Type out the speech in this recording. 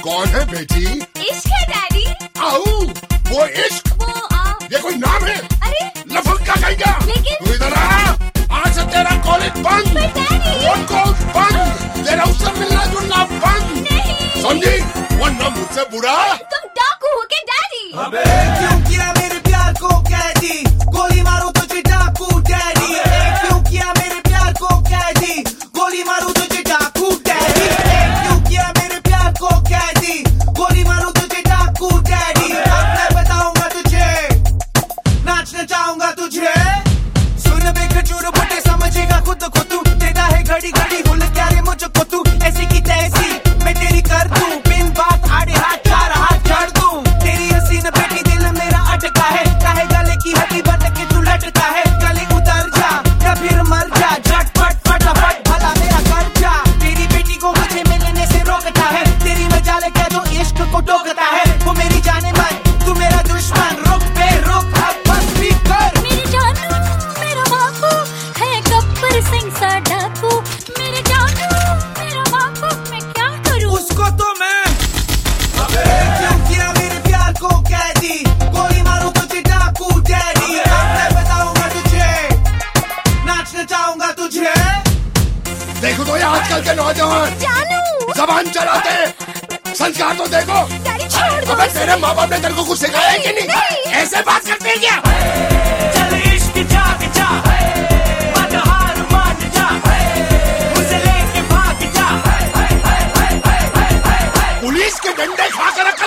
कौन है बेटी? इश्क है डैडी। आओ, वो इश्क? ये कोई नाम है? अरे लफंगा कहेगा। लेकिन तू इधर आ, आज से तेरा कॉलेज बंद, फोन कॉल बंद, तेरा उससे मिलना जुलना बंद, समझी? वरना मुझसे बुरा। तुम डाकू हो के डैडी? अबे क्यों किया मेरे प्यार को कैदी, गोली मारो तुझे डाकू डैडी। क्यों किया मेरे प्यार को कैदी, गोली मारो तुझे डाकू डैडी। क्यों किया मेरे प्यार को कैदी, गोली मारो तुझे डाकू डैडी। अब मैं बताऊंगा तुझे, नाचना चाहूंगा तुझे। सुन बे खजूर बुड्ढे समझेगा खुद को तू, देता है घड़ी घड़ी भूल क्या रे मुझको तू। ऐसी की तैसी मैं तेरी कर दूं, बिन बात आड़े हाथ चार हाथ झाड़ दूं। तेरी हसीन बेटी दिल मेरा अटका है, काहे गले की हड्डी बन के तू लटका है। गले उतर जा या फिर मर जा, झटपट फटाफट भला मेरा कर जा। तेरी बेटी को मुझे मिलने से रोकता है, तेरी मजाले कह दो इश्क को टोकता है। वो मेरी जाने मन तू मेरा दुश्मन, रुक बे रुक अब बस भी कर। मेरी जानू मेरा बापू है गब्बर सिंह सा डाकू। मेरे जानू मेरा बापू, मैं क्या करूं? उसको तो मैं। अबे क्यों किया मेरे प्यार को कैदी, गोली मारो तुझे डाकू डैडी। अब मैं बताऊंगा तुझे, नाचना चाहूंगा तुझे। देखो तो ये आजकल के नौजवान जानू जबान चलाते, संस्कार तो देखो। डैडी छोड़ दो अबे इसे। तेरे माँ बाप ने तेरे को कुछ सिखाया है कि नहीं? नहीं। ऐसे बात करते हैं क्या? चल इश्क जाग जा, मत हार मान जा, मुझे लेके भाग जा। पुलिस के डंडे खा कर